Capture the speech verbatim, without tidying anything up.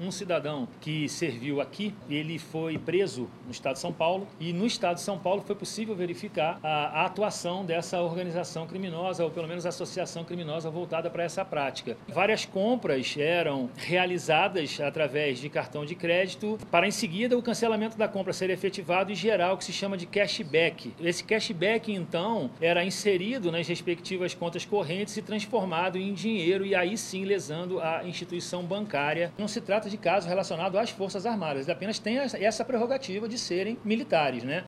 um cidadão que serviu aqui, ele foi preso no estado de São Paulo e no estado de São Paulo foi possível verificar a, a atuação dessa organização criminosa, ou pelo menos associação criminosa voltada para essa prática. Várias compras eram realizadas através de cartão de crédito para em seguida o cancelamento da compra ser efetivado e gerar o que se chama de cashback. Esse cashback, então, era inserido nas respectivas contas correntes e transformado em dinheiro e aí sim lesando a instituição bancária. Não se trata de caso relacionado às Forças Armadas, ele apenas tem essa prerrogativa de serem militares, né?